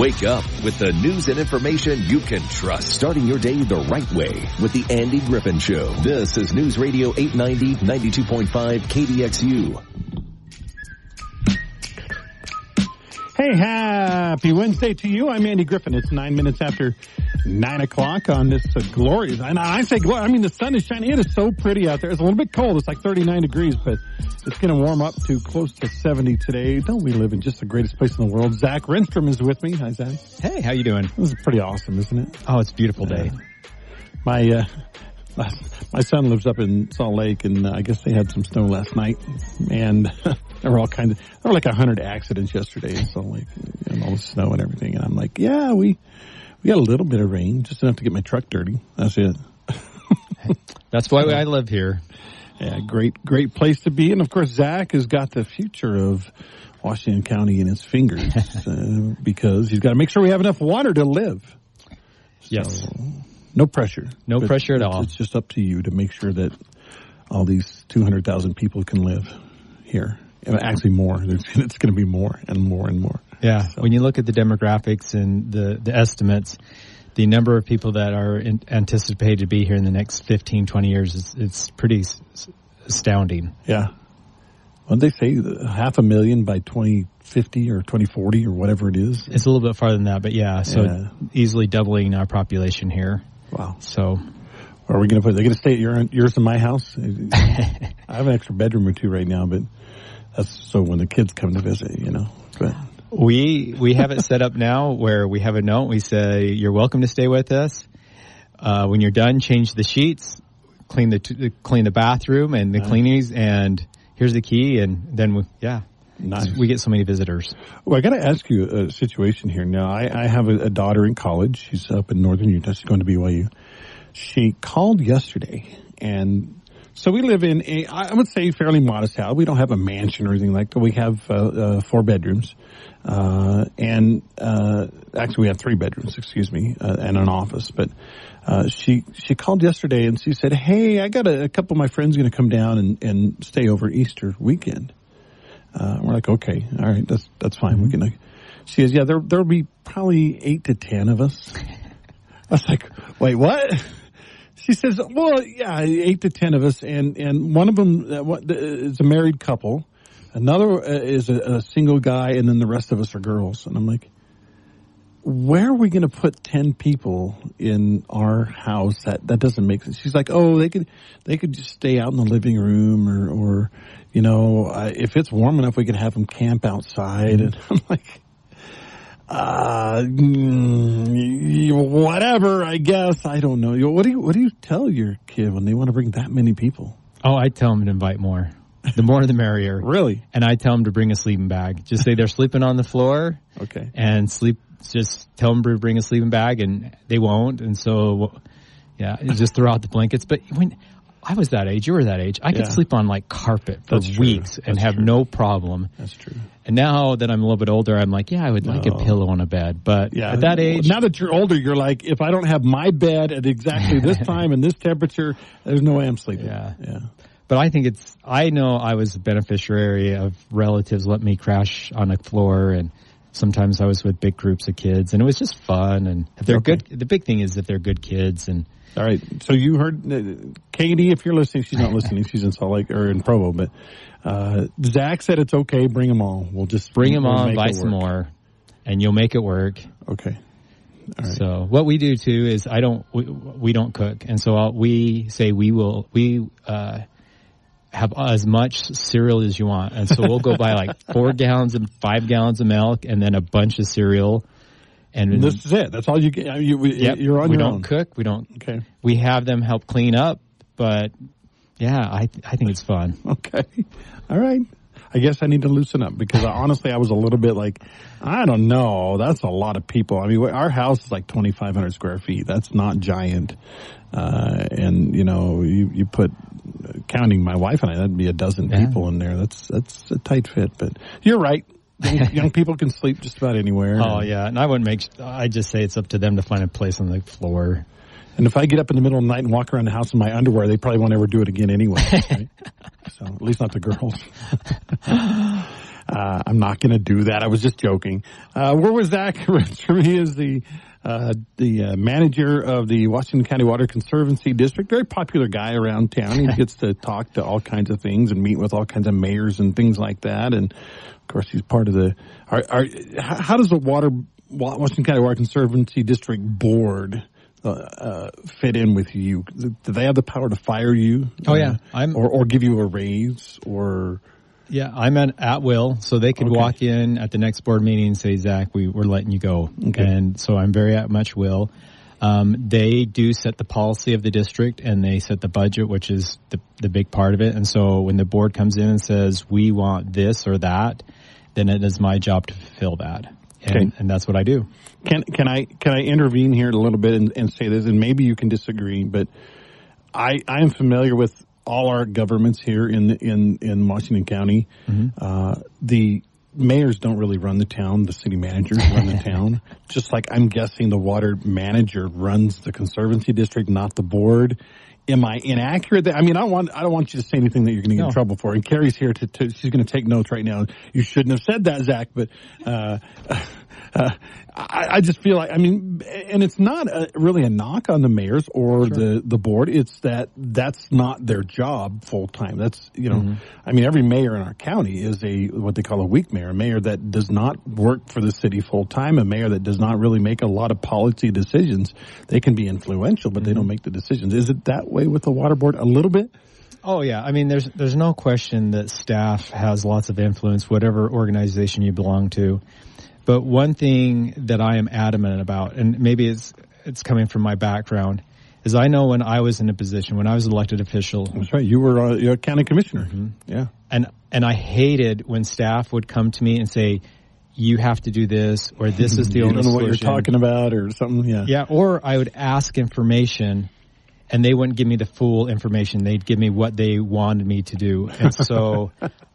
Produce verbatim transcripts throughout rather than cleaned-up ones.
Wake up with the news and information you can trust. Starting your day the right way with the Andy Griffin Show. This is News Radio eight ninety, ninety-two point five K D X U. Hey, happy Wednesday to you. I'm Andy Griffin. It's nine minutes after nine o'clock on this uh, glorious, and I say, I mean, the sun is shining. It is so pretty out there. It's a little bit cold. It's like thirty-nine degrees, but it's going to warm up to close to seventy today. Don't we live in just the greatest place in the world? Zach Renstrom is with me. Hi, Zach. Hey, how you doing? This is pretty awesome, isn't it? Oh, it's a beautiful day. Uh, my, uh, my son lives up in Salt Lake, and uh, I guess they had some snow last night, and there were all kinds of, there were like a hundred accidents yesterday in Salt Lake, and all the snow and everything, and I'm like, yeah, we, we got a little bit of rain, just enough to get my truck dirty. That's it. That's why I live here. Yeah, great, great place to be. And of course, Zach has got the future of Washington County in his fingers uh, because he's got to make sure we have enough water to live. Yes. So, no pressure. No but pressure at it's, all. It's just up to you to make sure that all these two hundred thousand people can live here. Actually more. It's going to be more and more and more. Yeah. So. When you look at the demographics and the, the estimates, the number of people that are in, anticipated to be here in the next fifteen, twenty years, is it's pretty s- astounding. Yeah. What did they say? Half a million by twenty fifty or twenty forty or whatever it is? It's a little bit farther than that, but yeah, so yeah. easily doubling our population here. Wow. So, are we going to put, they're going to stay at your, yours in my house? I have an extra bedroom or two right now, but that's so when the kids come to visit, you know. But we we have it set up now where we have a note. We say, you're welcome to stay with us. Uh, when you're done, change the sheets, clean the t- clean the bathroom and the nice. cleanings, and here's the key, and then, we, yeah. Nice. We get so many visitors. Well, I got to ask you a situation here. Now, I, I have a, a daughter in college. She's up in northern Utah. She's going to B Y U. She called yesterday, and so we live in a, I would say, fairly modest house. We don't have a mansion or anything like that. We have uh, uh, four bedrooms, uh, and uh, actually we have three bedrooms, excuse me, uh, and an office. But uh, she she called yesterday, and she said, "Hey, I got a, a couple of my friends going to come down and, and stay over Easter weekend." Uh, we're like, okay, all right, that's that's fine. Mm-hmm. We can. Uh, she says, yeah, there there'll be probably eight to ten of us. I was like, wait, what? She says, well, yeah, eight to ten of us, and and one of them uh, is a married couple, another uh, is a, a single guy, and then the rest of us are girls. And I'm like, where are we going to put ten people in our house? That that doesn't make sense. She's like, oh, they could they could just stay out in the living room, or or. You know, uh, if it's warm enough, we could have them camp outside. And I'm like, uh, mm, whatever, I guess. I don't know. What do you, what do you tell your kid when they want to bring that many people? Oh, I tell them to invite more. The more the merrier. Really? And I tell them to bring a sleeping bag. Just say they're sleeping on the floor. Okay. And sleep, just tell them to bring a sleeping bag, and they won't. And so, yeah, just throw out the blankets. But when I was that age, you were that age, I could yeah. sleep on like carpet for That's weeks true. and That's have true. no problem. That's true. And now that I'm a little bit older, I'm like, yeah, I would no. like a pillow on a bed. But yeah. at that age, now that you're older, you're like, if I don't have my bed at exactly this time and this temperature, there's no way I'm sleeping. Yeah. Yeah. But I think it's, I know I was a beneficiary of relatives let me crash on a floor, and sometimes I was with big groups of kids, and it was just fun. And if they're okay. good, the big thing is if they're good kids. And all right. So you heard uh, Katie, if you're listening, she's not listening. She's in Salt Lake or in Provo, but uh, Zach said it's okay. Bring them all. We'll just bring them we'll all, buy some more, and you'll make it work. Okay. All right. So what we do too is I don't, we, we don't cook. And so I'll, we say we will, we, uh, have as much cereal as you want. And so we'll go buy like four gallons and five gallons of milk and then a bunch of cereal. And this is it. That's all you get. You, we, yep, you're on we your don't own. cook. We don't. Okay. We have them help clean up, but yeah, I I think it's fun. Okay. All right. I guess I need to loosen up because honestly, I was a little bit like, I don't know. That's a lot of people. I mean, our house is like twenty-five hundred square feet. That's not giant. Uh, and you know, you, you put, counting my wife and I, that'd be a dozen yeah. people in there. That's, that's a tight fit, but you're right. Young, young people can sleep just about anywhere. Oh yeah. And I wouldn't make, I just say it's up to them to find a place on the floor. And if I get up in the middle of the night and walk around the house in my underwear, they probably won't ever do it again anyway. Right? So at least not the girls. Uh, I'm not going to do that. I was just joking. Uh, where was Zach? For me, is the uh, the uh, manager of the Washington County Water Conservancy District. Very popular guy around town. He gets to talk to all kinds of things and meet with all kinds of mayors and things like that. And of course, he's part of the. Are, are, how does the water Washington County Water Conservancy District Board uh, uh, fit in with you? Do they have the power to fire you? Oh yeah, uh, I'm or or give you a raise or. Yeah, I'm at, at will, so they could Okay. walk in at the next board meeting and say, Zach, we, we're letting you go. Okay. And so I'm very at much will. Um, they do set the policy of the district, and they set the budget, which is the, the big part of it. And so when the board comes in and says, we want this or that, then it is my job to fulfill that. And, Okay. and that's what I do. Can can I can I intervene here a little bit and, and say this, and maybe you can disagree, but I I am familiar with all our governments here in in in Washington County. Mm-hmm. Uh, the mayors don't really run the town; the city managers run the town. Just like I'm guessing the water manager runs the conservancy district, not the board. Am I inaccurate? I mean, I don't want I don't want you to say anything that you're going to get No. in trouble for. And Carrie's here to, to she's going to take notes right now. You shouldn't have said that, Zach. But uh, uh, I, I just feel like I mean, and it's not a, really a knock on the mayors or Sure. the the board. It's that that's not their job full time. That's you know, Mm-hmm. I mean, every mayor in our county is a what they call a weak mayor, a mayor that does not work for the city full time, a mayor that does not really make a lot of policy decisions. They can be influential, but Mm-hmm. they don't make the decisions. Is it that way with the water board a little bit? Oh yeah, I mean, there's there's no question that staff has lots of influence, whatever organization you belong to. But one thing that I am adamant about, and maybe it's it's coming from my background, is I know when I was in a position, when I was an elected official, That's right. You were uh, you're a county commissioner. Mm-hmm. Yeah. and and I hated when staff would come to me and say, "You have to do this," or "This is the You only don't know what solution." you're talking about or something. Yeah. Yeah, or I would ask information, and they wouldn't give me the full information. They'd give me what they wanted me to do. And so,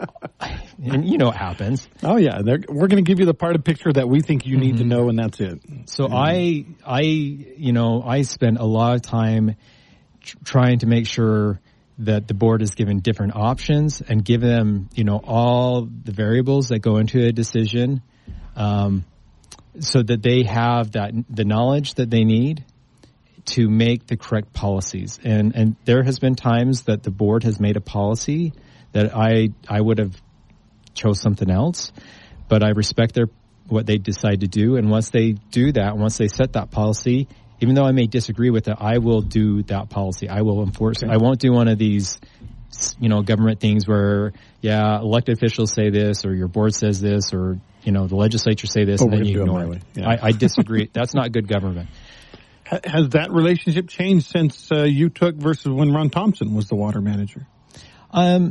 and you know what happens. Oh yeah. They're, we're going to give you the part of the picture that we think you need to know, and that's it. So I, I, you know, I spend a lot of time tr- trying to make sure that the board is given different options and give them, you know, all the variables that go into a decision, um, so that they have that the knowledge that they need to make the correct policies. And and there has been times that the board has made a policy that I I would have chose something else, but I respect their what they decide to do. And once they do that, once they set that policy, even though I may disagree with it, I will do that policy. I will enforce it. I won't do one of these, you know, government things where, yeah, elected officials say this, or your board says this, or, you know, the legislature say this, Oh, and then we're you gonna do it ignore my it. way. Yeah. I, I disagree. That's not good government. Ha- Has that relationship changed since uh, you took versus when Ron Thompson was the water manager? Um,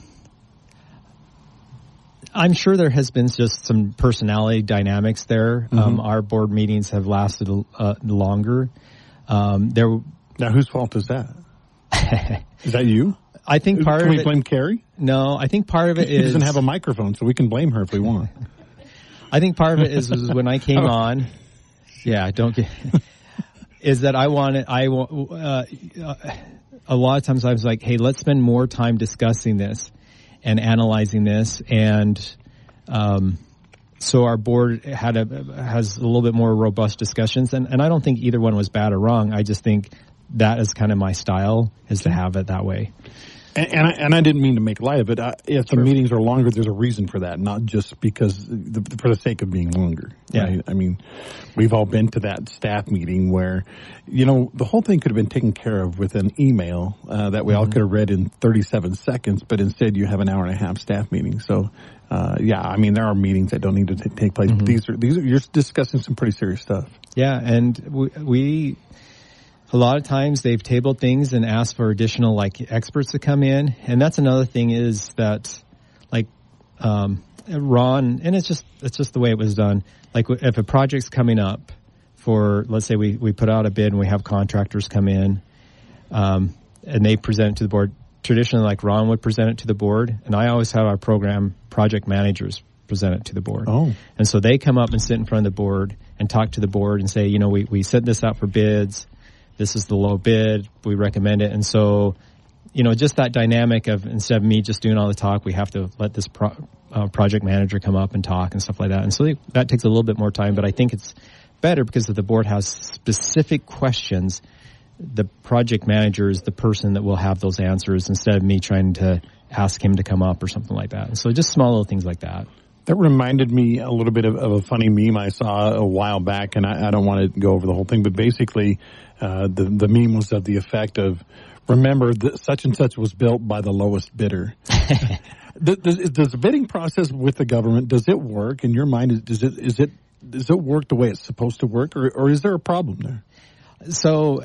I'm sure there has been just some personality dynamics there. Mm-hmm. Um, our board meetings have lasted uh, longer. Um, there, Now, whose fault is that? Is that you? I think part Can of we it. blame Carrie? No, I think part of it She is. doesn't have a microphone, so we can blame her if we want. I think part of it is, is when I came Oh. on. Yeah, don't get. Is that I wanted I want uh, a lot of times I was like, hey, let's spend more time discussing this and analyzing this, and um, so our board had a has a little bit more robust discussions, and, and I don't think either one was bad or wrong. I just think that is kind of my style, is to have it that way. And, and, I, and I didn't mean to make light of it. I, if the meetings are longer, there's a reason for that, not just because the, for the sake of being longer. Yeah. Right? I mean, we've all been to that staff meeting where, you know, the whole thing could have been taken care of with an email uh, that we Mm-hmm. all could have read in thirty-seven seconds, but instead you have an hour and a half staff meeting. So, uh, yeah, I mean, there are meetings that don't need to t- take place, Mm-hmm. but these are these are you're discussing some pretty serious stuff. Yeah, and we, we a lot of times they've tabled things and asked for additional like experts to come in, and that's another thing is that like um, Ron, and it's just it's just the way it was done. Like if a project's coming up for, let's say we we put out a bid and we have contractors come in, um, and they present it to the board. Traditionally, like Ron would present it to the board, and I always have our program project managers present it to the board. Oh. And so they come up and sit in front of the board and talk to the board and say, you know, we, we set this out for bids. This is the low bid. We recommend it. And so you know, just that dynamic of instead of me just doing all the talk, we have to let this pro, uh, project manager come up and talk and stuff like that. And so they, that takes a little bit more time, but I think it's better because if the board has specific questions, the project manager is the person that will have those answers instead of me trying to ask him to come up or something like that. And so just small little things like that. That reminded me a little bit of, of a funny meme I saw a while back, and I, I don't want to go over the whole thing, but basically uh, the, the meme was of the effect of, remember that such and such was built by the lowest bidder. does, does the bidding process with the government, does it work in your mind? Does it, is it, does it work the way it's supposed to work, or, or is there a problem there? So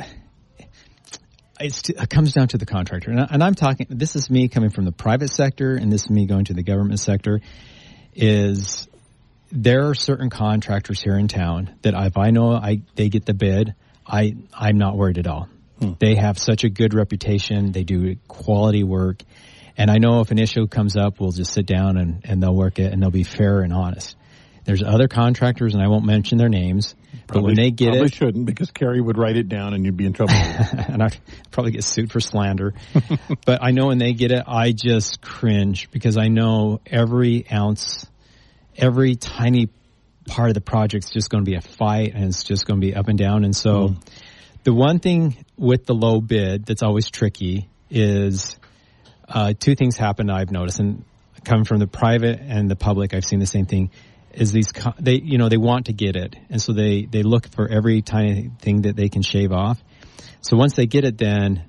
it's, it comes down to the contractor. And, I, and I'm talking, this is me coming from the private sector, and this is me going to the government sector, is there are certain contractors here in town that if I know I they get the bid, I, I'm not worried at all. Hmm. They have such a good reputation. They do quality work. And I know if an issue comes up, we'll just sit down and, and they'll work it, and they'll be fair and honest. There's other contractors, and I won't mention their names, probably, but when they get probably it... Probably shouldn't, because Carrie would write it down and you'd be in trouble. And I'd probably get sued for slander. But I know when they get it, I just cringe, because I know every ounce, every tiny part of the project's just going to be a fight, and it's just going to be up and down. And so mm. the one thing with the low bid that's always tricky is uh, two things happen I've noticed, and coming from the private and the public, I've seen the same thing. Is these they you know they want to get it, and so they they look for every tiny thing that they can shave off. So once they get it, then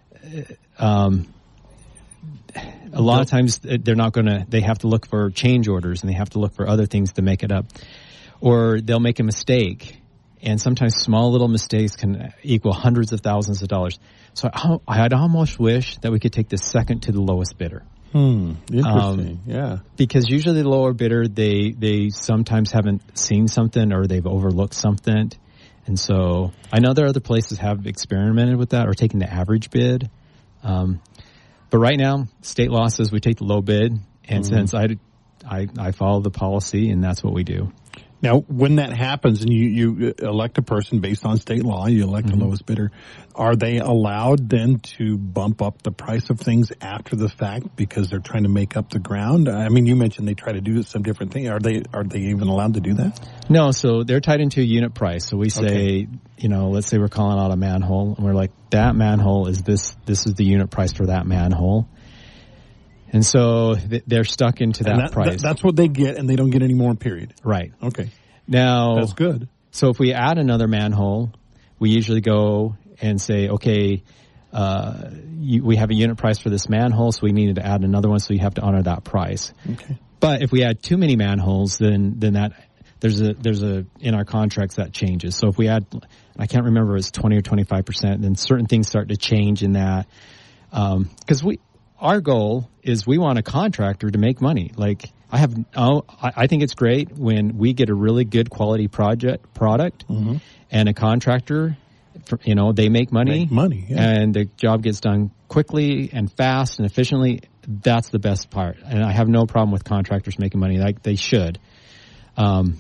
um, a lot of times they're not going to. They have to look for change orders, and they have to look for other things to make it up, or they'll make a mistake, and sometimes small little mistakes can equal hundreds of thousands of dollars. So I, I'd almost wish that we could take the second to the lowest bidder. Hmm. Interesting. Um, yeah. Because usually the lower bidder, they, they sometimes haven't seen something or they've overlooked something. And so I know there are other places have experimented with that or taken the average bid. Um, but right now, state law says we take the low bid. And mm-hmm. since I, I, I follow the policy, and that's what we do. Now, when that happens and you, you elect a person based on state law, you elect mm-hmm. the lowest bidder, are they allowed then to bump up the price of things after the fact because they're trying to make up the ground? I mean, you mentioned they try to do some different thing. Are they are they even allowed to do that? No, so they're tied into a unit price. So we say, okay. you know, let's say we're calling out a manhole, and we're like, that manhole is this, this is the unit price for that manhole. And so they're stuck into that, that price. That, that's what they get, and they don't get any more, period. Right. Okay. Now, that's good. So if we add another manhole, we usually go and say, okay, uh, you, we have a unit price for this manhole, so we needed to add another one, so you have to honor that price. Okay. But if we add too many manholes, then then that there's a there's a in our contracts that changes. So if we add, I can't remember, it's twenty or twenty-five percent, then certain things start to change in that, because um, we. Our goal is we want a contractor to make money. Like I have, oh, I, I think it's great when we get a really good quality project product, mm-hmm. and a contractor, you know, they make money, make money, yeah. and the job gets done quickly and fast and efficiently. That's the best part, and I have no problem with contractors making money. Like they should. Um,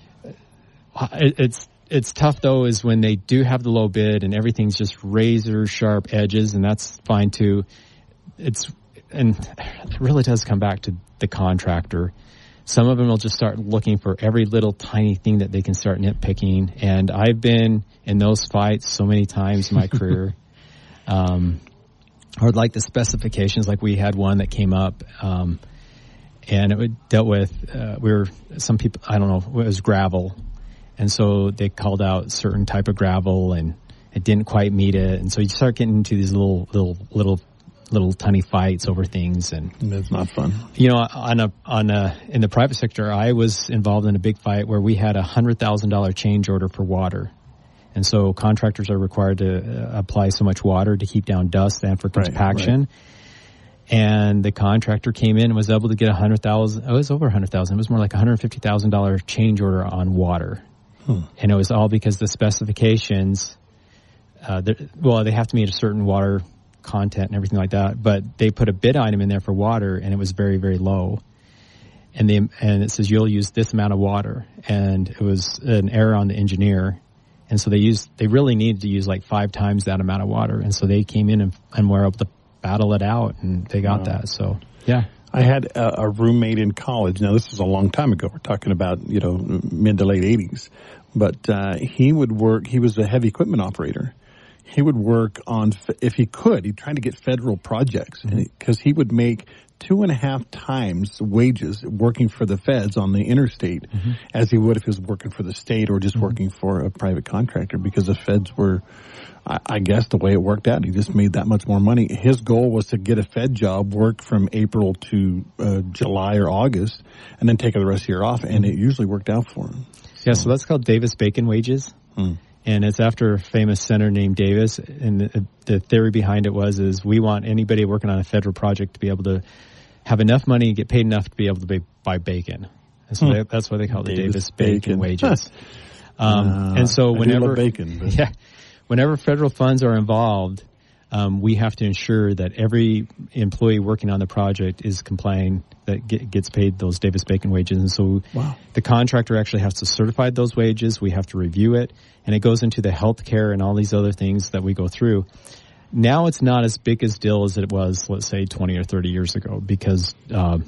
it, it's it's tough though, is when they do have the low bid and everything's just razor sharp edges, and that's fine too. It's, and it really does come back to the contractor. Some of them will just start looking for every little tiny thing that they can start nitpicking. And I've been in those fights so many times in my career. Um, or like the specifications, like we had one that came up, um, and it dealt with, uh, we were, some people, I don't know, it was gravel. And so they called out certain type of gravel and it didn't quite meet it. And so you start getting into these little, little, little, little tiny fights over things, and it's not fun. You know, on a on a in the private sector, I was involved in a big fight where we had a hundred thousand dollar change order for water, and so contractors are required to uh, apply so much water to keep down dust and for compaction. Right, right. And the contractor came in and was able to get a hundred thousand. Oh, it was over a hundred thousand. It was more like a hundred fifty thousand dollar change order on water, hmm. and it was all because the specifications. Uh, well, they have to meet a certain water content and everything like that, but they put a bid item in there for water, and it was very, very low. And they and it says you'll use this amount of water, and it was an error on the engineer, and so they used they really needed to use like five times that amount of water, and so they came in and, and were able to battle it out, and they got wow. that. So, yeah. I had a, a roommate in college. Now, this was a long time ago. We're talking about, you know, mid to late eighties. But uh, he would work, he was a heavy equipment operator. He would work on, if he could, he tried to get federal projects because mm-hmm. he would make two and a half times wages working for the feds on the interstate mm-hmm. as he would if he was working for the state or just mm-hmm. working for a private contractor, because the feds were, I, I guess the way it worked out, he just made that much more money. His goal was to get a Fed job, work from April to uh, July or August, and then take the rest of the year off, and it usually worked out for him. So. Yeah, so that's called Davis-Bacon wages. Hmm. And it's after a famous senator named Davis. And the, the theory behind it was, is we want anybody working on a federal project to be able to have enough money and get paid enough to be able to be, buy bacon. And so hmm. they, that's why they call it the Davis-Bacon wages. um, uh, and so whenever, bacon, but. yeah, whenever federal funds are involved, um, we have to ensure that every employee working on the project is complying, that get, gets paid those Davis-Bacon wages. And so wow. the contractor actually has to certify those wages. We have to review it. And it goes into the health care and all these other things that we go through. Now it's not as big a deal as it was, let's say, twenty or thirty years ago, because um,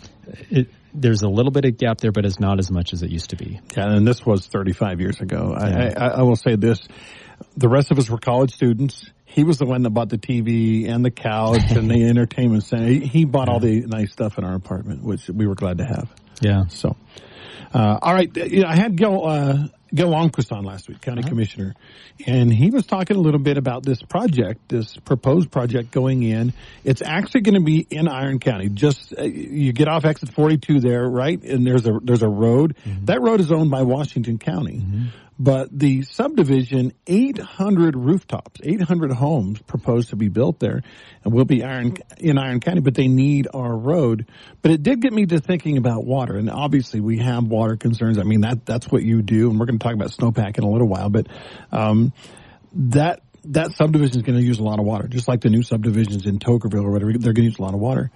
it, there's a little bit of gap there, but it's not as much as it used to be. Yeah, and this was thirty-five years ago. Yeah. I, I, I will say this. The rest of us were college students. He was the one that bought the T V and the couch and the entertainment center. He, he bought all the nice stuff in our apartment, which we were glad to have. Yeah. So, uh, all right. You know, I had Gil, uh, Gil Longquist on last week, county uh-huh. commissioner, and he was talking a little bit about this project, this proposed project going in. It's actually going to be in Iron County. Just uh, you get off exit forty-two there, right? And there's a there's a road. Mm-hmm. That road is owned by Washington County. Mm-hmm. But the subdivision, eight hundred rooftops, eight hundred homes proposed to be built there, and will be Iron, in Iron County, but they need our road. But it did get me to thinking about water, and obviously we have water concerns. I mean, that that's what you do, and we're going to talk about snowpack in a little while, but um, that that subdivision is going to use a lot of water, just like the new subdivisions in Tokerville or whatever. They're going to use a lot of water.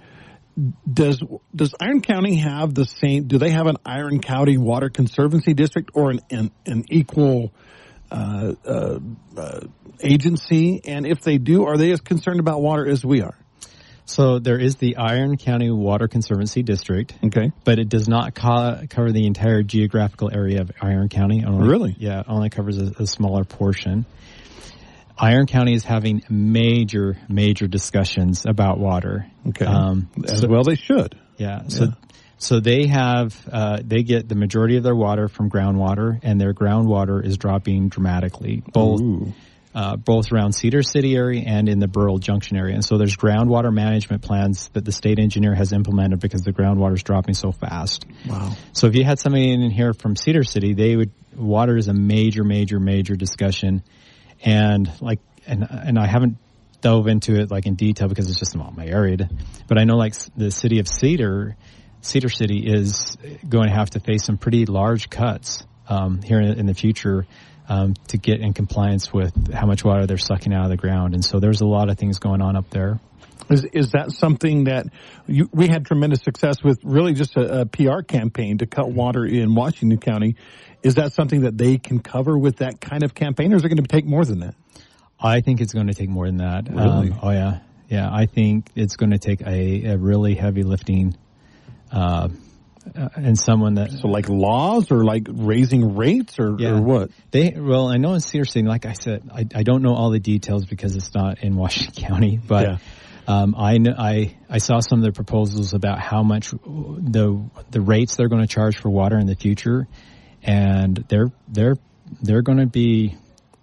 Does does Iron County have the same? Do they have an Iron County Water Conservancy District or an an, an equal uh, uh, uh, agency? And if they do, are they as concerned about water as we are? So there is the Iron County Water Conservancy District. Okay, but it does not co- cover the entire geographical area of Iron County. Only, really? Yeah, it only covers a, a smaller portion. Iron County is having major, major discussions about water. Okay. Um, As so, well they should. Yeah. So, yeah. so they have, uh, they get the majority of their water from groundwater, and their groundwater is dropping dramatically, both, uh, both around Cedar City area and in the Burrell Junction area. And so there's groundwater management plans that the state engineer has implemented because the groundwater is dropping so fast. Wow. So if you had somebody in here from Cedar City, they would, water is a major, major, major discussion. And like, and and I haven't dove into it like in detail because it's just not my area. But I know like the city of Cedar, Cedar City is going to have to face some pretty large cuts um, here in, in the future um, to get in compliance with how much water they're sucking out of the ground. And so there's a lot of things going on up there. Is is that something that you, we had tremendous success with? Really, just a, a P R campaign to cut water in Washington County. Is that something that they can cover with that kind of campaign, or is it going to take more than that? I think it's going to take more than that. Really? Um, oh yeah, yeah. I think it's going to take a, a really heavy lifting, uh, uh, and someone that so like laws or like raising rates or, yeah. or what? They well, I know in Cedar City, like I said, I, I don't know all the details because it's not in Washington County, but. Yeah. Um, I, I, I saw some of the proposals about how much the the rates they're going to charge for water in the future, and they're they're they're going to be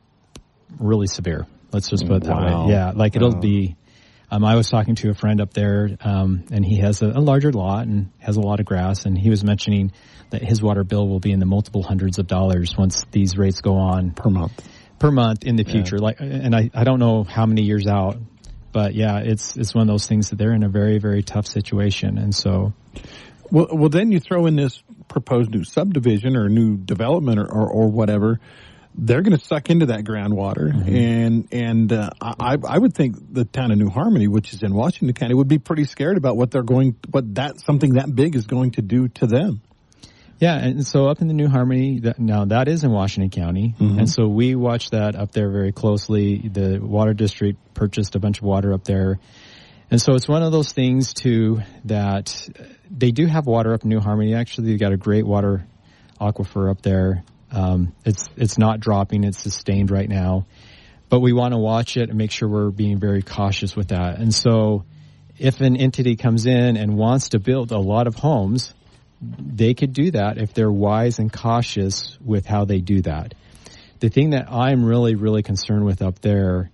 really severe. Let's just put it that wow. way. Yeah, like it'll wow. be. Um, I was talking to a friend up there, um, and he has a, a larger lot and has a lot of grass, and he was mentioning that his water bill will be in the multiple hundreds of dollars once these rates go on per month. Per month in the future, yeah. like, and I, I don't know how many years out. But yeah, it's it's one of those things that they're in a very, very tough situation, and so. Well, well, then you throw in this proposed new subdivision or new development or, or, or whatever. They're going to suck into that groundwater, mm-hmm. and and uh, I I would think the town of New Harmony, which is in Washington County, would be pretty scared about what they're going, what that something that big is going to do to them. Yeah, and so up in the New Harmony, that, now that is in Washington County, mm-hmm. and so we watch that up there very closely. The water district purchased a bunch of water up there, And so it's one of those things, too, that they do have water up in New Harmony. Actually, they've got a great water aquifer up there. Um, it's it's not dropping. It's sustained right now. But we want to watch it and make sure we're being very cautious with that. And so if an entity comes in and wants to build a lot of homes, they could do that if they're wise and cautious with how they do that. The thing that I'm really, really concerned with up there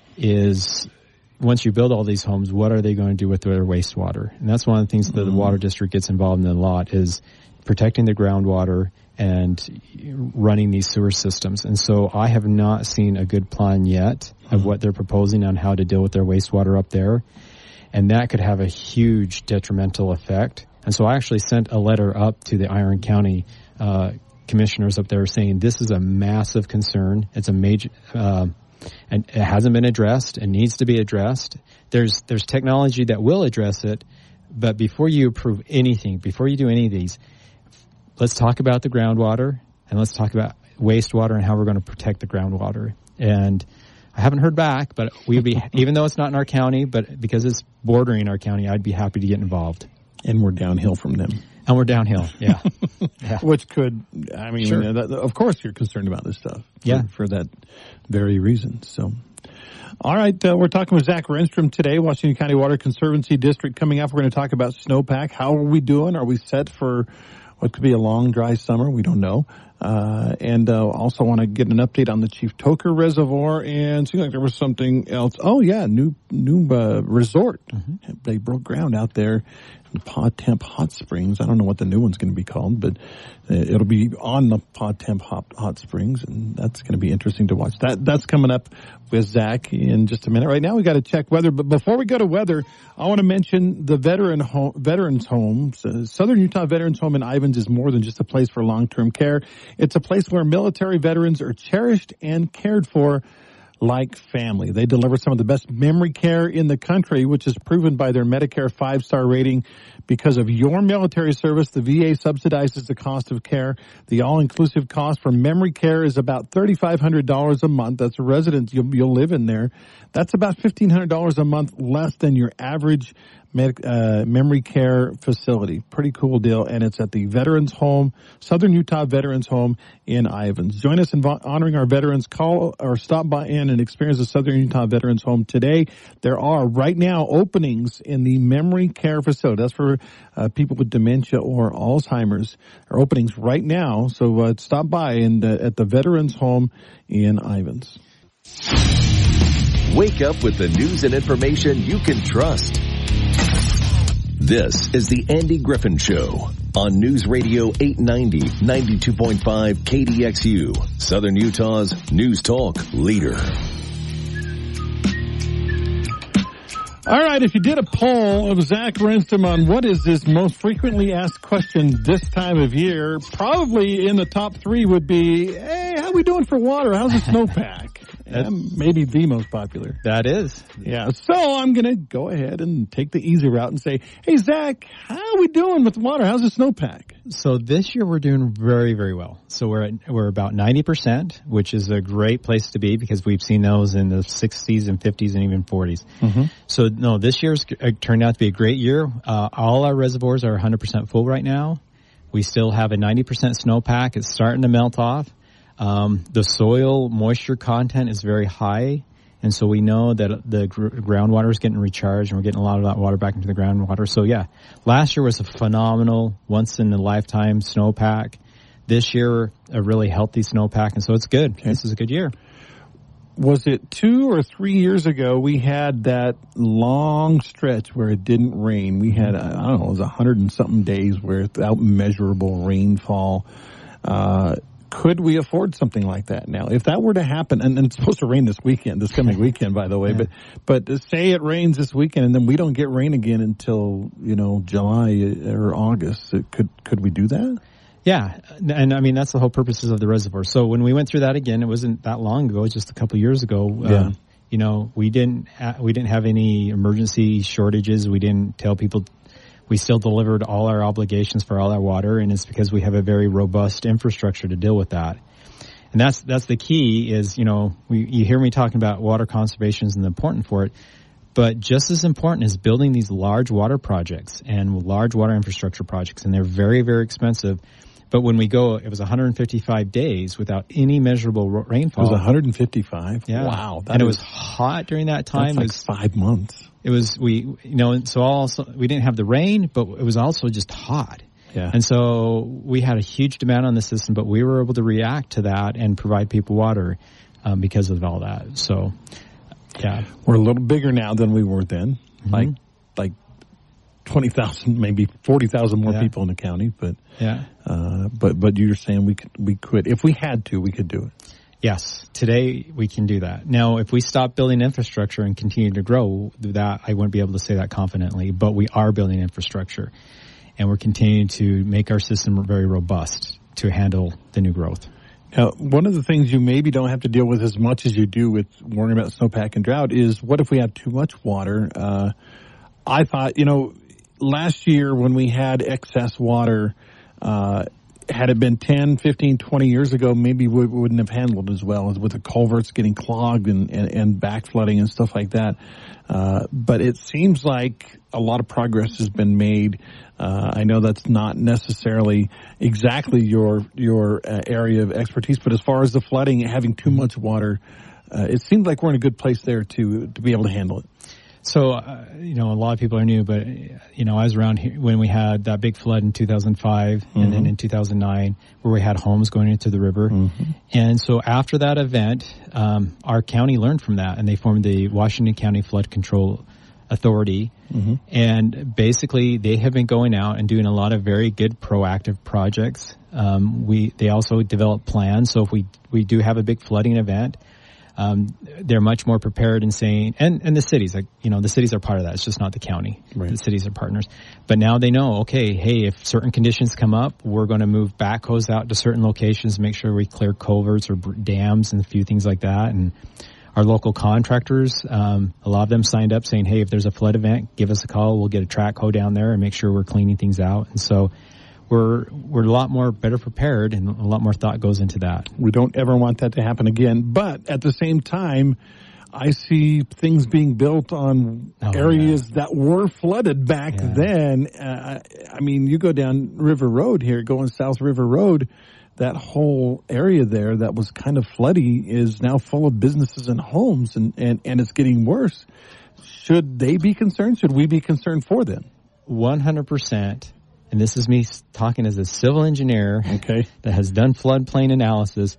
is once you build all these homes, what are they going to do with their wastewater? And that's one of the things that the water district gets involved in a lot, is protecting the groundwater and running these sewer systems. And so I have not seen a good plan yet of what they're proposing on how to deal with their wastewater up there. And that could have a huge detrimental effect. And so I actually sent a letter up to the Iron County uh, commissioners up there saying this is a massive concern. It's a major, uh, and it hasn't been addressed and needs to be addressed. There's there's technology that will address it, but before you approve anything, before you do any of these, let's talk about the groundwater and let's talk about wastewater and how we're going to protect the groundwater. And I haven't heard back, but we'd be, even though it's not in our county, but because it's bordering our county, I'd be happy to get involved. And we're downhill from them. And we're downhill, yeah. yeah. Which could, I mean, Sure. uh, that, of course you're concerned about this stuff. For, Yeah. For that very reason. So, all right, uh, we're talking with Zach Renstrom today, Washington County Water Conservancy District. Coming up, we're going to talk about snowpack. How are we doing? Are we set for what could be a long, dry summer? We don't know. Uh, and uh, also want to get an update on the Chief Toker Reservoir, and seems like there was something else. Oh, yeah, new new uh, resort. Mm-hmm. They broke ground out there in Pod Temp Hot Springs. I don't know what the new one's going to be called, but uh, it'll be on the Pod Temp Hot, Hot Springs, and that's going to be interesting to watch. That That's coming up with Zach in just a minute. Right now we got to check weather, but before we go to weather, I want to mention the veteran home, Veterans Homes. Uh, Southern Utah Veterans Home in Ivins is more than just a place for long-term care. It's a place where military veterans are cherished and cared for like family. They deliver some of the best memory care in the country, which is proven by their Medicare five-star rating. Because of your military service, the V A subsidizes the cost of care. The all-inclusive cost for memory care is about three thousand five hundred dollars a month. That's a residence. You'll, you'll live in there. That's about fifteen hundred dollars a month less than your average med, uh, memory care facility. Pretty cool deal. And it's at the Veterans Home, Southern Utah Veterans Home in Ivins. Join us in vo- honoring our veterans. Call or stop by in and experience the Southern Utah Veterans Home today. There are right now openings in the memory care facility. That's for uh, people with dementia or Alzheimer's. There are openings right now. So uh, stop by and uh, at the Veterans Home in Ivins. Wake up with the news and information you can trust. This is the Andy Griffin Show on News Radio eight ninety, ninety-two point five K D X U, Southern Utah's news talk leader. All right, if you did a poll of Zach Renstrom on what is this most frequently asked question this time of year, probably in the top three would be, hey, how we doing for water? How's the snowpack? And maybe the most popular. That is. Yeah, so I'm going to go ahead and take the easy route and say, hey, Zach, how are we doing with water? How's the snowpack? So this year we're doing very, very well. So we're at, we're about ninety percent, which is a great place to be because we've seen those in the sixties and fifties and even forties. Mm-hmm. So no, this year's turned out to be a great year. Uh, all our reservoirs are one hundred percent full right now. We still have a ninety percent snowpack. It's starting to melt off. Um, the soil moisture content is very high, and so we know that the gr- groundwater is getting recharged, and we're getting a lot of that water back into the groundwater. So yeah, last year was a phenomenal, once-in-a-lifetime snowpack. This year, a really healthy snowpack, and so it's good. Okay. This is a good year. Was it two or three years ago we had that long stretch where it didn't rain? We had, I don't know, it was a hundred and something days where without measurable rainfall. Uh, could we afford something like that now? If that were to happen, and, and it's supposed to rain this weekend, this coming weekend, by the way, yeah. but but say it rains this weekend and then we don't get rain again until, you know, July or August. Could could we do that? Yeah, and I mean, that's the whole purposes of the reservoir. So when we went through that again, it wasn't that long ago, just a couple of years ago. Yeah. Um, you know, we didn't ha- we didn't have any emergency shortages. We didn't tell people. We still delivered all our obligations for all our water, and it's because we have a very robust infrastructure to deal with that. And that's that's the key is, you know, we, you hear me talking about water conservation and the importance for it. But just as important is building these large water projects and large water infrastructure projects, and they're very, very expensive. But when we go, it was one hundred fifty-five days without any measurable rainfall. It was one hundred fifty-five? Yeah. Wow. And it was hot during that time. That's like it was, five months. It was, we, you know, and so also, we didn't have the rain, but it was also just hot. Yeah. And so we had a huge demand on the system, but we were able to react to that and provide people water um, because of all that. So, yeah. We're a little bigger now than we were then. Mm-hmm. Like, like twenty thousand, maybe forty thousand more yeah. people in the county. But, yeah. uh, but, but you're saying we could, we could, if we had to, we could do it. Yes. Today we can do that. Now, if we stop building infrastructure and continue to grow, that I wouldn't be able to say that confidently, but we are building infrastructure and we're continuing to make our system very robust to handle the new growth. Now, one of the things you maybe don't have to deal with as much as you do with worrying about snowpack and drought is what if we have too much water? Uh, I thought, you know, last year when we had excess water, uh, had it been ten, fifteen, twenty years ago, maybe we wouldn't have handled it as well as with the culverts getting clogged and, and, and back flooding and stuff like that. Uh, but it seems like a lot of progress has been made. Uh, I know that's not necessarily exactly your your uh, area of expertise, but as far as the flooding, having too much water, uh, it seems like we're in a good place there to to be able to handle it. So, uh, you know, a lot of people are new, but, you know, I was around here when we had that big flood in two thousand five mm-hmm. and then in two thousand nine where we had homes going into the river. Mm-hmm. And so after that event, um, our county learned from that and they formed the Washington County Flood Control Authority. Mm-hmm. And basically they have been going out and doing a lot of very good proactive projects. Um, we, they also develop plans. So if we, we do have a big flooding event, Um, they're much more prepared in saying, and, and the cities, like, you know, the cities are part of that. It's just not the county. Right. The cities are partners. But now they know, okay, hey, if certain conditions come up, we're going to move backhoes out to certain locations, make sure we clear culverts or dams and a few things like that. And our local contractors, um, a lot of them signed up saying, hey, if there's a flood event, give us a call. We'll get a track hoe down there and make sure we're cleaning things out. And so we're we're a lot more better prepared and a lot more thought goes into that. We don't ever want that to happen again. But at the same time, I see things being built on oh, areas yeah. that were flooded back yeah. then. Uh, I mean, you go down River Road here, going South River Road, that whole area there that was kind of floody is now full of businesses and homes, and, and, and it's getting worse. Should they be concerned? Should we be concerned for them? one hundred percent. And this is me talking as a civil engineer okay. that has done floodplain analysis.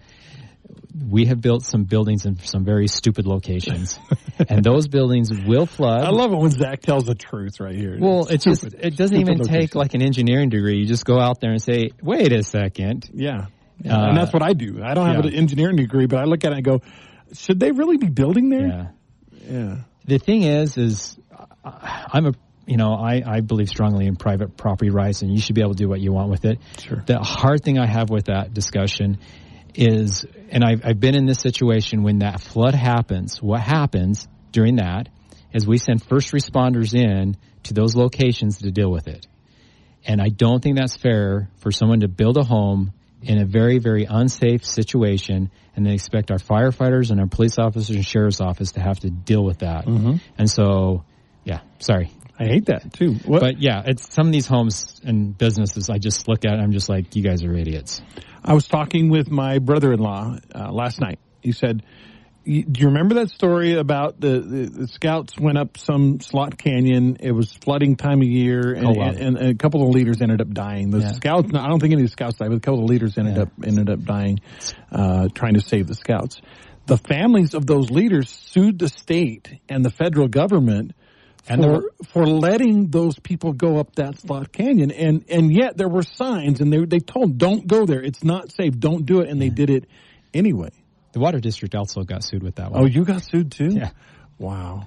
We have built some buildings in some very stupid locations, and those buildings will flood. I love it when Zach tells the truth right here. Well, it's just it doesn't even take like an engineering degree. You just go out there and say, "Wait a second." Yeah, yeah. Uh, and that's what I do. I don't have yeah. an engineering degree, but I look at it and go, "Should they really be building there?" Yeah, yeah. The thing is, is I'm a You know, I, I believe strongly in private property rights, and you should be able to do what you want with it. Sure. The hard thing I have with that discussion is, and I've, I've been in this situation when that flood happens, what happens during that is we send first responders in to those locations to deal with it. And I don't think that's fair for someone to build a home in a very, very unsafe situation and then expect our firefighters and our police officers and sheriff's office to have to deal with that. Mm-hmm. And so, yeah, sorry. I hate that too. What? But yeah, it's some of these homes and businesses I just look at and I'm just like, you guys are idiots. I was talking with my brother-in-law uh, last night. He said, do you remember that story about the, the, the scouts went up some slot canyon? It was flooding time of year, and, oh, wow. and, and a couple of leaders ended up dying. The yeah. scouts, I don't think any of the scouts died, but a couple of leaders ended yeah. up ended up dying, uh, trying to save the scouts. The families of those leaders sued the state and the federal government and for for letting those people go up that slot canyon, and and yet there were signs, and they they told don't go there. It's not safe. Don't do it, and yeah. they did it anyway. The water district also got sued with that one. Oh, you got sued too? Yeah. Wow.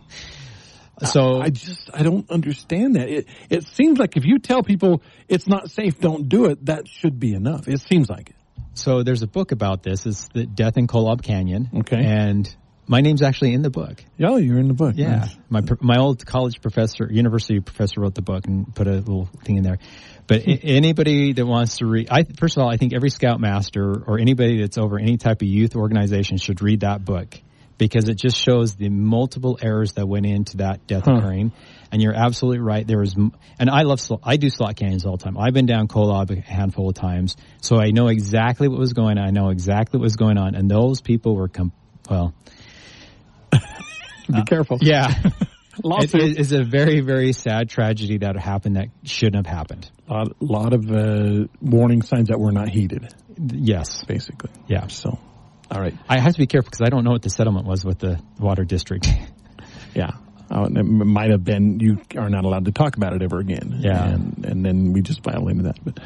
So I, I just I don't understand that. It it seems like if you tell people it's not safe, don't do it. That should be enough. It seems like it. So there's a book about this. It's the Death in Kolob Canyon. Okay. And my name's actually in the book. Oh, you're in the book. Yeah. Nice. My my old college professor, university professor wrote the book and put a little thing in there. But I- anybody that wants to read, I, first of all, I think every Scoutmaster or anybody that's over any type of youth organization should read that book because it just shows the multiple errors that went into that death huh. occurring. And you're absolutely right. There was, and I love, I do slot canyons all the time. I've been down Kolob a handful of times, so I know exactly what was going on. I know exactly what was going on, and those people were, com- well, be careful. Uh, yeah, it, it is a very, very sad tragedy that happened that shouldn't have happened. A lot, lot of uh, warning signs that were not heeded. Yes, basically. Yeah. So, all right. I have to be careful because I don't know what the settlement was with the water district. Yeah. Uh, it might have been you are not allowed to talk about it ever again. Yeah. And, and then we just violated that. But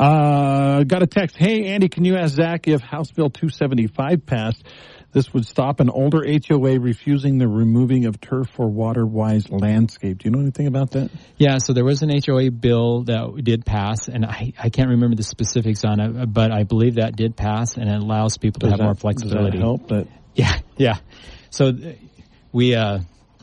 uh, got a text. Hey, Andy, can you ask Zach if House Bill two seventy-five passed? This would stop an older H O A refusing the removing of turf for water-wise landscape. Do you know anything about that? Yeah, so there was an H O A bill that did pass, and I, I can't remember the specifics on it, but I believe that did pass, and it allows people to does have that, more flexibility. Does that help? That? Yeah, yeah. So we... Uh,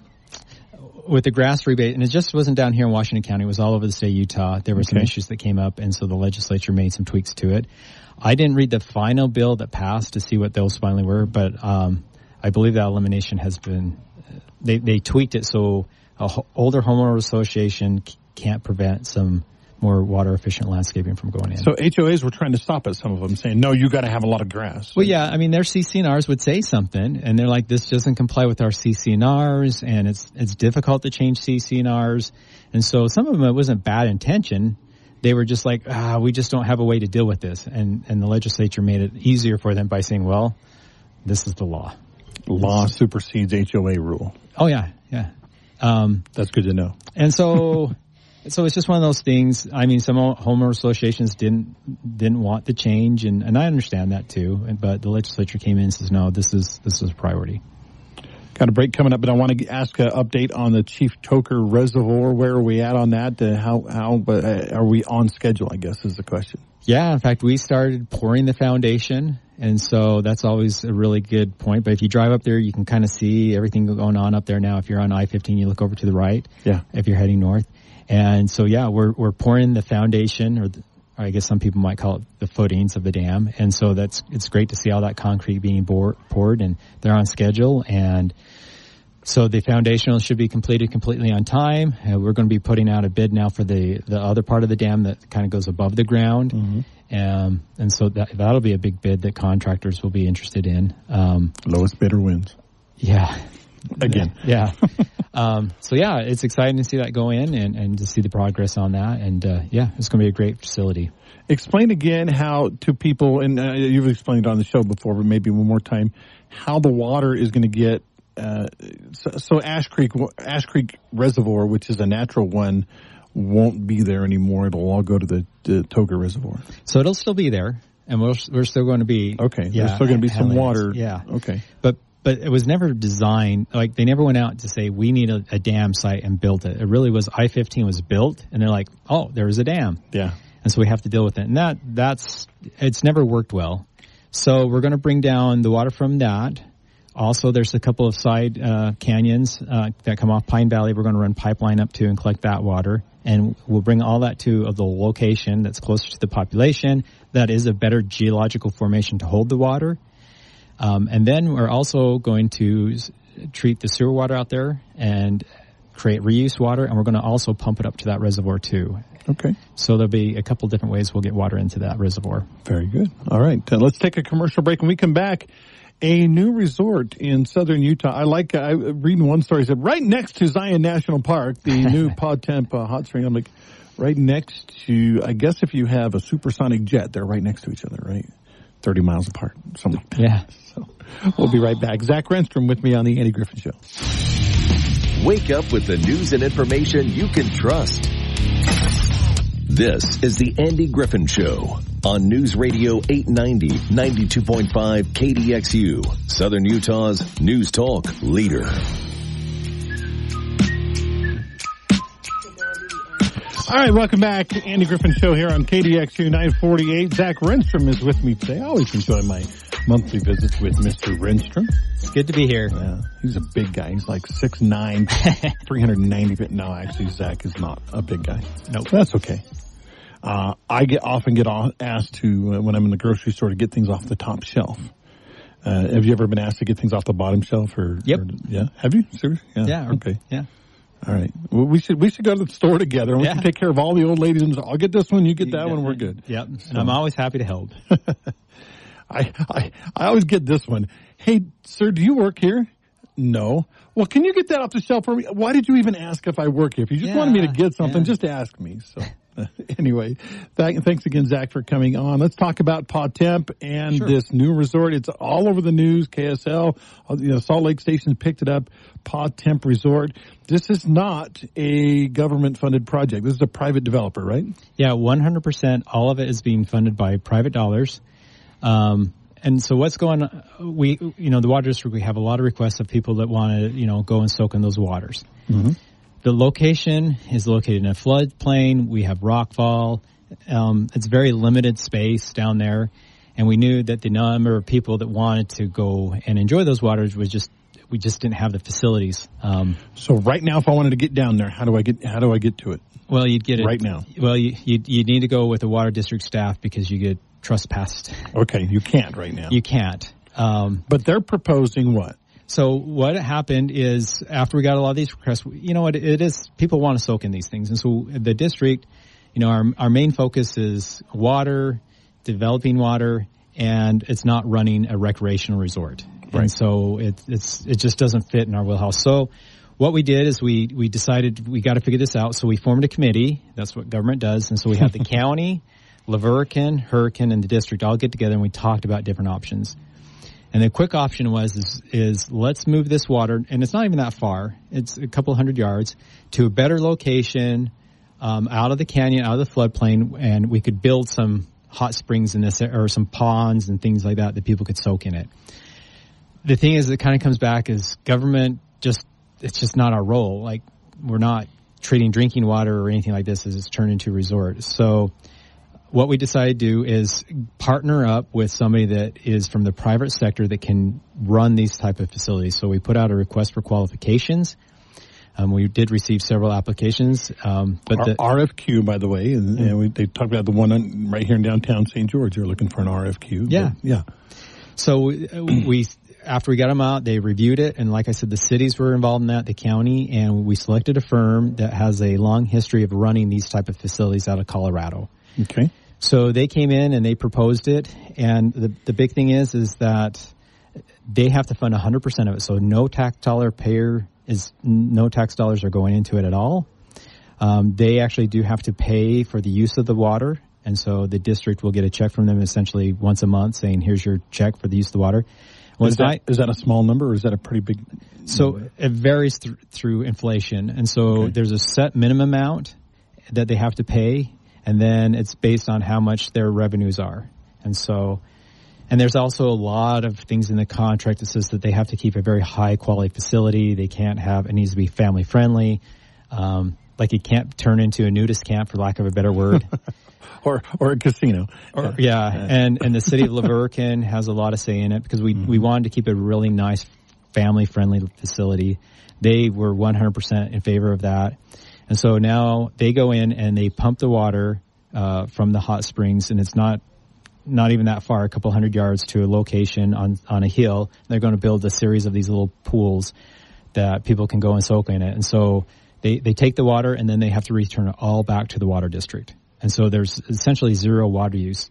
with the grass rebate, and it just wasn't down here in Washington County, it was all over the state of Utah. There were some okay. issues that came up, and so the legislature made some tweaks to it. I didn't read the final bill that passed to see what those finally were, but um, I believe that elimination has been, they, they tweaked it so an ho- older homeowner association c- can't prevent some more water efficient landscaping from going in. So H O As were trying to stop it, some of them saying, no, you got to have a lot of grass. Well, yeah, I mean, their C C N Rs would say something, and they're like, this doesn't comply with our C C N Rs, and it's it's difficult to change C C N Rs. And so some of them, it wasn't bad intention. They were just like, ah, we just don't have a way to deal with this. And, and the legislature made it easier for them by saying, well, this is the law. Law supersedes H O A rule. Oh, yeah, yeah. Um, That's good to know. And so... So it's just one of those things. I mean, some homeowner associations didn't didn't want the change, and, and I understand that too. But the legislature came in and says, no, this is this is a priority. Got a break coming up, but I want to ask an update on the Chief Toker Reservoir. Where are we at on that? Uh, how how uh, are we on schedule, I guess, is the question. Yeah, in fact, we started pouring the foundation, and so that's always a really good point. But if you drive up there, you can kind of see everything going on up there now. If you're on I fifteen, you look over to the right. Yeah. If you're heading north. And so, yeah, we're we're pouring the foundation, or, the, or I guess some people might call it the footings of the dam. And so that's it's great to see all that concrete being bore, poured, and they're on schedule. And so the foundation should be completed completely on time. Uh, we're going to be putting out a bid now for the, the other part of the dam that kind of goes above the ground. Mm-hmm. Um, and so that that'll be a big bid that contractors will be interested in. Um, Lowest bidder wins. Yeah. Again. Yeah. um, so, yeah, it's exciting to see that go in and, and to see the progress on that. And, uh, yeah, it's going to be a great facility. Explain again how to people, and uh, you've explained it on the show before, but maybe one more time, how the water is going to get, uh, so, so Ash Creek, Ash Creek Reservoir, which is a natural one, won't be there anymore. It'll all go to the, the Toker Reservoir. So it'll still be there, and we're, we're still going to be. Okay. Yeah, there's still going to be some water. Yeah. Okay. But, But it was never designed, like they never went out to say, we need a, a dam site and built it. It really was, I fifteen was built, and they're like, oh, there was a dam. Yeah. And so we have to deal with it. And that, that's, it's never worked well. So we're going to bring down the water from that. Also, there's a couple of side uh, canyons uh, that come off Pine Valley. We're going to run pipeline up to and collect that water. And we'll bring all that to uh, the location that's closer to the population. That is a better geological formation to hold the water. Um, and then we're also going to s- treat the sewer water out there and create reuse water, and we're going to also pump it up to that reservoir too. Okay. So there'll be a couple different ways we'll get water into that reservoir. Very good. All right. Uh, let's take a commercial break. When we come back, a new resort in southern Utah. I like, uh, I reading one story, it said right next to Zion National Park, the new Pod Temp uh, hot spring. I'm like, right next to, I guess if you have a supersonic jet, they're right next to each other, right? thirty miles apart, something like that. Yeah. So we'll be right back. Zach Renstrom with me on the Andy Griffin Show. Wake up with the news and information you can trust. This is the Andy Griffin Show on News Radio eight ninety, ninety-two point five K D X U, Southern Utah's news talk leader. All right, welcome back. Andy Griffin Show here on K D X U nine forty-eight. Zach Renstrom is with me today. I always enjoy my monthly visits with Mister Renstrom. It's good to be here. Yeah, he's a big guy. He's like six nine, three hundred ninety. No, actually, Zach is not a big guy. Nope. That's okay. Uh, I get often get asked to, uh, when I'm in the grocery store, to get things off the top shelf. Uh, have you ever been asked to get things off the bottom shelf? Or, Yep. or yeah. Have you? Seriously? Yeah. Yeah. Okay. Yeah. All right. Well, we should we should go to the store together and we Yeah. can take care of all the old ladies. And I'll get this one, you get that one, we're good. Yep. So. And I'm always happy to help. I, I I always get this one. Hey, sir, do you work here? No. Well, can you get that off the shelf for me? Why did you even ask if I work here? If you just Yeah, wanted me to get something, yeah. just ask me. So uh, anyway, th- thanks again, Zach, for coming on. Let's talk about Pa Temp and Sure. this new resort. It's all over the news. K S L, uh, you know, Salt Lake Station picked it up. Pa Temp Resort. This is not a government-funded project. This is a private developer, right? Yeah, one hundred percent. All of it is being funded by private dollars. Um, and so what's going on, we, you know, the water district, we have a lot of requests of people that want to, you know, go and soak in those waters. Mm-hmm. The location is located in a floodplain. We have rockfall. Um, it's very limited space down there. And we knew that the number of people that wanted to go and enjoy those waters was just, we just didn't have the facilities. Um, So right now, if I wanted to get down there, how do I get, how do I get to it? well, you'd get it Right now. Well, you, you, you need to go with the water district staff because you get trespassed. Okay, you can't right now. You can't. Um, But they're proposing what? so what happened is after we got a lot of these requests, you know what, it is, people want to soak in these things. And so the district, you know, our, our main focus is water, developing water, and it's not running a recreational resort. Right. And so it, it's, it just doesn't fit in our wheelhouse. So what we did is we, we decided we got to figure this out. So we formed a committee. That's what government does. And so we have the county, Laverican, Hurricane, and the district all get together and we talked about different options. And the quick option was is, is let's move this water, and it's not even that far. It's a couple hundred yards to a better location, um, out of the canyon, out of the floodplain, and we could build some hot springs in this, or some ponds and things like that that people could soak in it. The thing is, it kind of comes back is government just, it's just not our role. Like, we're not treating drinking water or anything like this as it's turned into a resort. So what we decided to do is partner up with somebody that is from the private sector that can run these type of facilities. So we put out a request for qualifications. Um, we did receive several applications. Um, but the, R F Q, by the way, and, and we, they talked about the one on, right here in downtown Saint George. You're looking for an R F Q. Yeah. But, yeah. So we, we, after we got them out, they reviewed it. And like I said, the cities were involved in that, the county, and we selected a firm that has a long history of running these type of facilities out of Colorado. Okay. So they came in and they proposed it. And the, the big thing is, is that they have to fund one hundred percent of it. So no tax dollar payer is, no tax dollars are going into it at all. Um, they actually do have to pay for the use of the water. And so the district will get a check from them essentially once a month saying, here's your check for the use of the water. Was is, that, is that a small number or is that a pretty big So number? It varies th- through inflation. And so okay. There's a set minimum amount that they have to pay. And then it's based on how much their revenues are. And so, and there's also a lot of things in the contract that says that they have to keep a very high quality facility. They can't have, it needs to be family friendly. Um, like it can't turn into a nudist camp, for lack of a better word. or, or a casino. Or, yeah. yeah. And, and the city of Laverican has a lot of say in it because we, mm-hmm. we wanted to keep a really nice family friendly facility. They were one hundred percent in favor of that. And so now they go in and they pump the water uh, from the hot springs, and it's not not even that far, a couple hundred yards to a location on on a hill. They're going to build a series of these little pools that people can go and soak in it. And so they, they take the water and then they have to return it all back to the water district. And so there's essentially zero water use.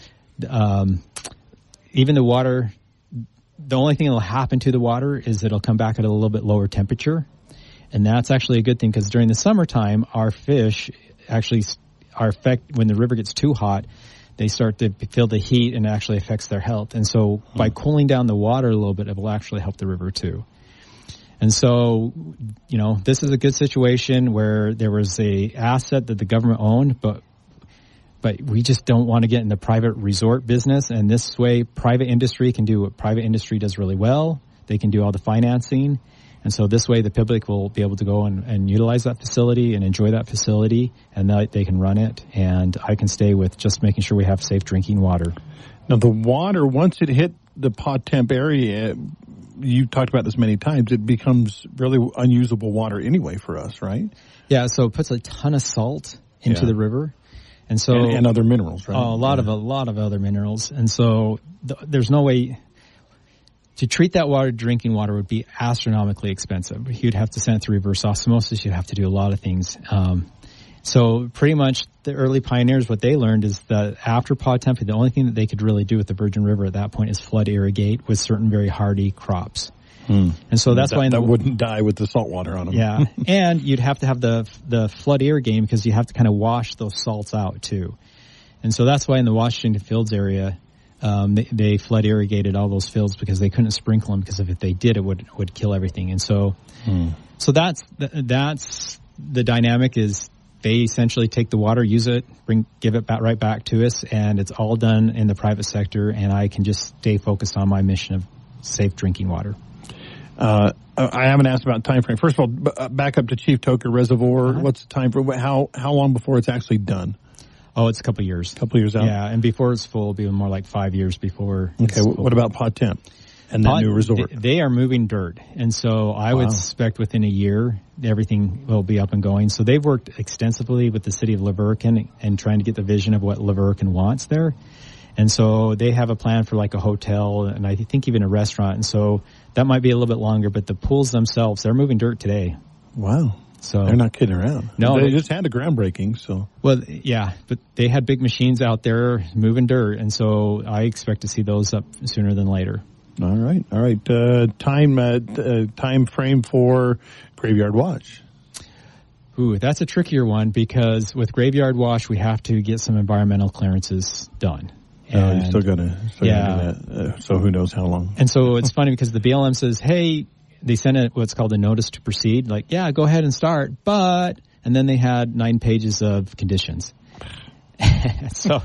Um, even the water, the only thing that will happen to the water is it'll come back at a little bit lower temperature. And that's actually a good thing because during the summertime, our fish actually are affect when the river gets too hot, they start to feel the heat and it actually affects their health. And so hmm. by cooling down the water a little bit, it will actually help the river too. And so, you know, this is a good situation where there was a asset that the government owned, but but we just don't want to get in the private resort business. And this way, private industry can do what private industry does really well. They can do all the financing. And so this way the public will be able to go and, and utilize that facility and enjoy that facility, and that they can run it. And I can stay with just making sure we have safe drinking water. Now, the water, once it hit the Pa Temp area, you talked about this many times, it becomes really unusable water anyway for us, right? Yeah, so it puts a ton of salt into yeah. the river. And so and, and other minerals, right? Oh, a lot yeah. of a lot of other minerals. And so th- there's no way to treat that water, drinking water, would be astronomically expensive. You'd have to send it through reverse osmosis. You'd have to do a lot of things. Um, so pretty much the early pioneers, what they learned is that after Potemkin, the only thing that they could really do with the Virgin River at that point is flood irrigate with certain very hardy crops. Hmm. And so that's that, why in that the, wouldn't die with the salt water on them. Yeah, and you'd have to have the the flood irrigate because you have to kind of wash those salts out too. And so that's why in the Washington Fields area, um, they, they flood irrigated all those fields because they couldn't sprinkle them because if they did, it would would kill everything. And so, hmm. so that's that's the dynamic is they essentially take the water, use it, bring give it back right back to us, and it's all done in the private sector. And I can just stay focused on my mission of safe drinking water. Uh, I haven't asked about time frame. First of all, b- back up to Chief Toker Reservoir. Uh-huh. What's the time frame? How how long before it's actually done? Oh, it's a couple of years. A couple of years out? Yeah, and before it's full, it'll be more like five years before. Okay, it's what about Potemkin and Pot, that new resort? They, they are moving dirt, and so I wow. would suspect within a year everything will be up and going. So they've worked extensively with the city of Leverkusen and trying to get the vision of what Leverkusen wants there. And so they have a plan for like a hotel and I think even a restaurant. And so that might be a little bit longer, but the pools themselves, they're moving dirt today. Wow. So they're not kidding around. No. They just had a groundbreaking, so. Well, yeah, but they had big machines out there moving dirt. And so I expect to see those up sooner than later. All right. All right. Uh, time, uh, uh, time frame for Graveyard Watch. Ooh, that's a trickier one because with Graveyard Watch, we have to get some environmental clearances done. And, oh, you're still gonna, still yeah. gonna do that. Uh, so who knows how long. And so it's funny because the B L M says, hey, they sent a, what's called a notice to proceed. Like, yeah, go ahead and start. But, and then they had nine pages of conditions. so,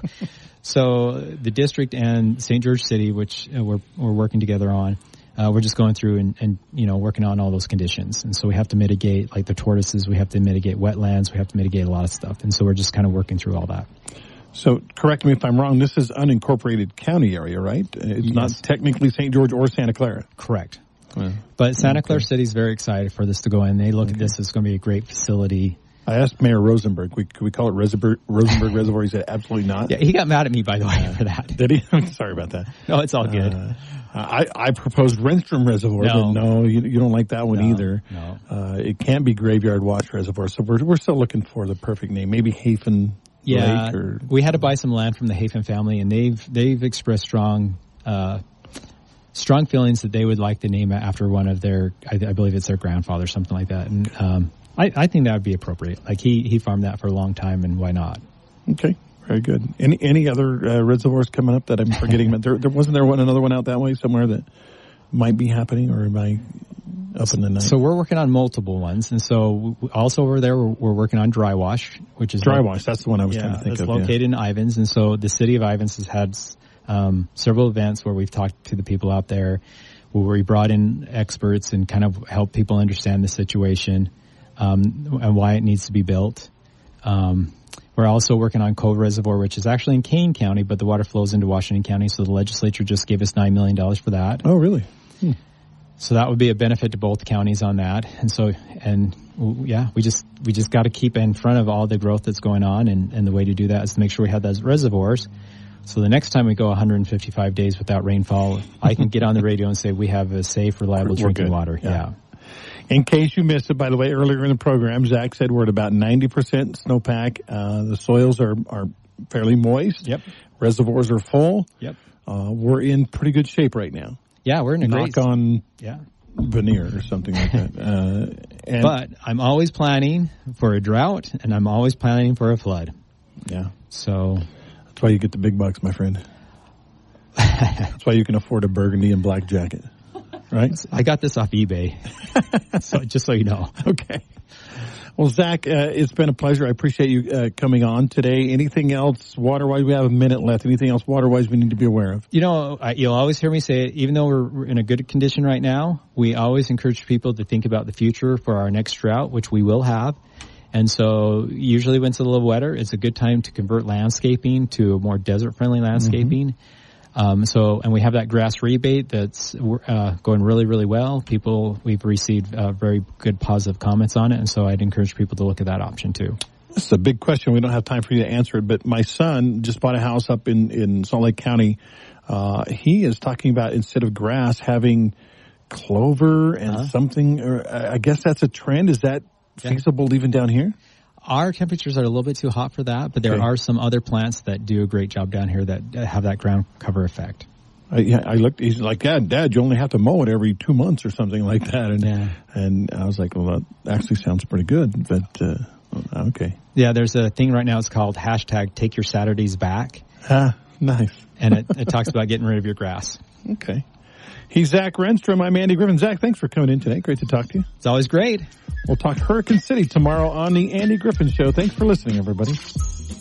so the district and Saint George City, which we're, we're working together on, uh, we're just going through and, and, you know, working on all those conditions. And so we have to mitigate, like the tortoises, we have to mitigate wetlands, we have to mitigate a lot of stuff. And so we're just kind of working through all that. So, correct me if I'm wrong, this is unincorporated county area, right? It's yes. not technically Saint George or Santa Clara. Correct. Yeah. But Santa okay. Clara City is very excited for this to go in. They look okay. at this as going to be a great facility. I asked Mayor Rosenberg, we, could we call it Rosenberg, Rosenberg Reservoir? He said, absolutely not. Yeah, he got mad at me, by the way, uh, for that. Did he? Sorry about that. No, it's all good. Uh, I, I proposed Renstrom Reservoir, no. but no, you, you don't like that one no, either. No. Uh, it can't be Graveyard Watch Reservoir, so we're, we're still looking for the perfect name. Maybe Hafen Yeah, Lake or, we had to buy some land from the Hafen family, and they've they've expressed strong uh, strong feelings that they would like to name it after one of their, I, I believe it's their grandfather, something like that. And um, I, I think that would be appropriate. Like he he farmed that for a long time, and why not? Okay, very good. Any any other uh, reservoirs coming up that I'm forgetting? But there, there wasn't there one another one out that way somewhere that might be happening, or am I up in the night? So we're working on multiple ones, and so also over there we're, we're working on Dry Wash, which is Dry like, Wash. That's the one I was yeah, trying to think it's of. located yeah. in Ivins, and so the city of Ivins has had um, several events where we've talked to the people out there, where we brought in experts and kind of helped people understand the situation um, and why it needs to be built. Um, we're also working on Cove Reservoir, which is actually in Kane County, but the water flows into Washington County, so the legislature just gave us nine million dollars for that. Oh, really? Hmm. So that would be a benefit to both counties on that. And so, and yeah, we just, we just got to keep in front of all the growth that's going on. And, and the way to do that is to make sure we have those reservoirs. So the next time we go one hundred fifty-five days without rainfall, I can get on the radio and say we have a safe, reliable We're drinking good. water. Yeah. yeah. In case you missed it, by the way, earlier in the program, Zach said we're at about ninety percent snowpack. Uh, the soils are, are fairly moist. Yep. Reservoirs are full. Yep. Uh, we're in pretty good shape right now. Yeah, we're in a Knock great on yeah. veneer or something like that. Uh, and but I'm always planning for a drought, and I'm always planning for a flood. Yeah. So that's why you get the big bucks, my friend. That's why you can afford a burgundy and black jacket, right? I got this off eBay, so just so you know. Okay. Well, Zach, uh, it's been a pleasure. I appreciate you uh, coming on today. Anything else water-wise? We have a minute left. Anything else water-wise we need to be aware of? You know, I, you'll always hear me say it, even though we're, we're in a good condition right now, we always encourage people to think about the future for our next drought, which we will have. And so usually when it's a little wetter, it's a good time to convert landscaping to a more desert-friendly landscaping. Mm-hmm. Um, so, and we have that grass rebate that's uh, going really, really well. People, we've received uh, very good positive comments on it, and so I'd encourage people to look at that option too. This is a big question. We don't have time for you to answer it, but my son just bought a house up in, in Salt Lake County Uh, he is talking about instead of grass having clover and uh-huh. something, or I guess that's a trend. Is that yeah. feasible even down here? Our temperatures are a little bit too hot for that, but there okay. are some other plants that do a great job down here that have that ground cover effect. I, yeah, I looked. He's like, "Dad, Dad, you only have to mow it every two months or something like that." And yeah. and I was like, "Well, that actually sounds pretty good." But uh, okay. Yeah, there's a thing right now. It's called hashtag Take Your Saturdays Back. Ah, nice. And it, it talks about getting rid of your grass. Okay. He's Zach Renstrom. I'm Andy Griffin. Zach, thanks for coming in today. Great to talk to you. It's always great. We'll talk Hurricane City tomorrow on the Andy Griffin Show. Thanks for listening, everybody.